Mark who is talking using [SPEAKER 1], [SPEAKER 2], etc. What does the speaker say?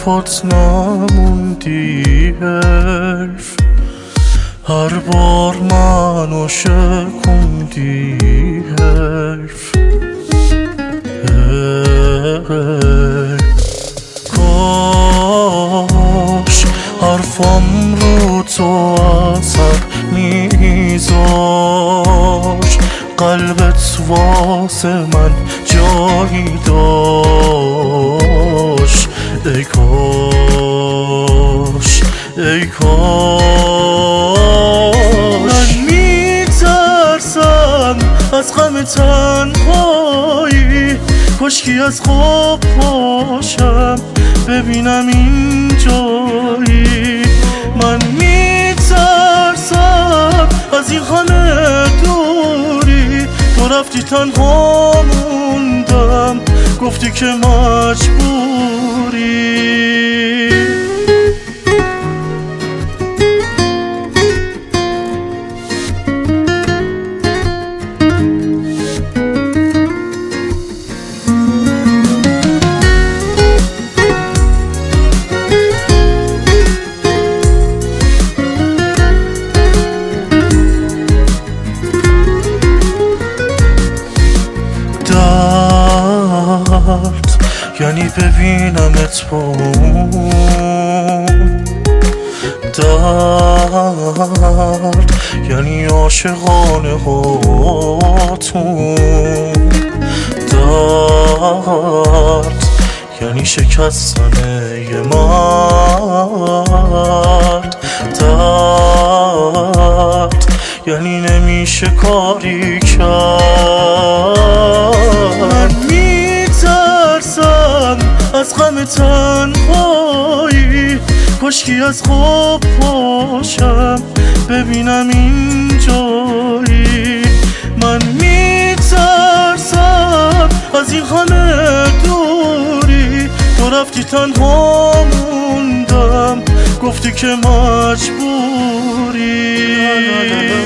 [SPEAKER 1] حرفات نموندی حرف، هر بار منو شکوندی حرف. کاش حرفام رو تو اثر میذاشت، قلبت واسه من جایی داشت. ای کاش ای کاش. من میترسم از غم تنهایی، کاشکی از خواب پاشم ببینم این جایی. من میترسم از این خانه دوری، تو رفتی تنها موندم، گفتی که مجبوری. یعنی ببینمت با درد، یعنی عاشقانه هاتون درد، یعنی شکستن یه مرد درد، یعنی نمیشه کاری کرد. از غم تنهایی، کاشکی از خواب پاشم ببینم این جایی. من میترسم از این خانه دوری، تو رفتی تنها موندم، گفتی که مجبوری.